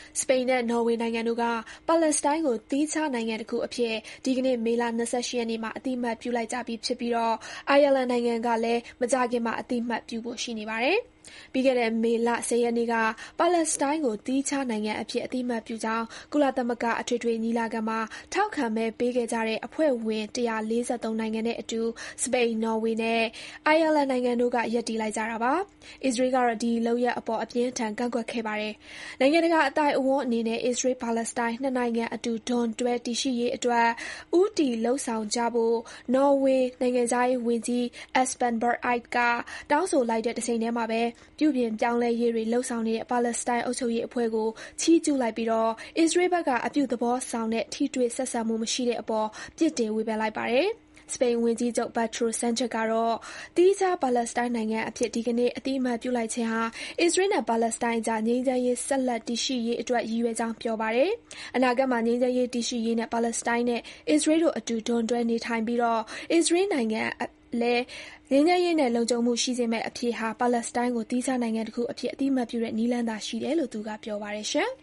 စပိန်နဲ့နော်ဝေနိုင်ငံတို့ကပါလက်စတိုင်းကိုသီးခြားနိုင်ငံတစ်ခုအဖြစ်ဒီကနေ့မေလ28ရက်နေ့မှာအတိအမှတ်ပြုလိုက်ကြပြီဖြစ်ပြီးအိုင်ယာလန်နိုင်ငံကလည်းမကြာခင်မှာအတိအမှတ်ပြုဖို့ရှိနေပါတယ်။ပြီးခဲ့တဲ့မေလ10ရက်နေ့ကပါလက်စတိုင်းကိုသီးခြားနိုင်ငံအဖြစ်အတိအမှတ်ပြုကြောင်းကုလသမဂ္ဂအထွေထွေညီလာခံမှာထောက်ခံမဲပေးခဲ့ကြတဲ့အဖွဲ့ဝင်143နိုင်ငံနဲ့အတူစပိန်၊နော်ဝေနဲ့အိုင်ယာလန်နိုင်ငံတို့ကရပ်တည်လိုက်ကြတာပါ။အစ္စရေးကတော့ဒီလုပ်ရပ်အပေါ်အပြင်းအထန်ကန့်ကွက်ခဲ့ပါတယ်။နိုင်ငံတကာအသိုက်အဝန်းအနေနဲ့အစ္စရေး-ပါလက်စတိုင်းနှစ်နိုင်ငံအတူဒွန်တွဲတည်ရှိရေးအတွက်ဦးတည်လုပ်ဆောင်ကြဖို့နော်ဝေနိုင်ငံခြားရေးဝန်ကြီး Espen Barth Eide ကတောင်းဆိုလိုက်တဲ့တချိန်တည်းမှာပဲပြုပြင်ပြောင်းလဲရေးတွေလုပ်ဆောင်နေတဲ့ပါလက်စတိုင်းအုပ်ချုပ်ရေးအဖွဲ့ကိုချီးကျူးလိုက်ပြီးအစ္စရေးဘက်ကအပြုသဘောဆောင်တဲ့ထိတွေ့ဆက်ဆံမှုမရှိတဲ့အပေါ်ပြစ်တင်ဝေဖန်လိုက်ပါတယ်။စပိန်ဝန်ကြီးချုပ် Pedro Sanchez ကတော့သီးခြားပါလက်စတိုင်းနိုင်ငံအဖြစ်ဒီကနေ့အတိအမှတ်ပြုလိုက်ခြင်းဟာအစ္စရေးနဲ့ပါလက်စတိုင်းအကြားငြိမ်းချမ်းရေးဆက်လက်တည်ရှိရေးအတွက်ရည်ရွယ်ကြောင်းပြောပါတယ်။အနာဂတ်မှာငြိမ်းချမ်းရေးတည်ရှိရေးနဲ့ပါလက်စတိုင်းနဲ့အစ္စရေးတို့အတူဒွန်တွဲနေထိုင်ပြီးအစ္စရေးနိုင်ငံလည်းငြိမ်းချမ်းရေးနဲ့လုံခြုံမှုရှိစေမယ့်အဖြေဟာပါလက်စတိုင်းကိုသီးခြားနိုင်ငံတစ်ခုအဖြစ်အတိအမှတ်ပြုတဲ့နည်းလမ်းသာရှိတယ်လို့သူကပြောပါတယ်။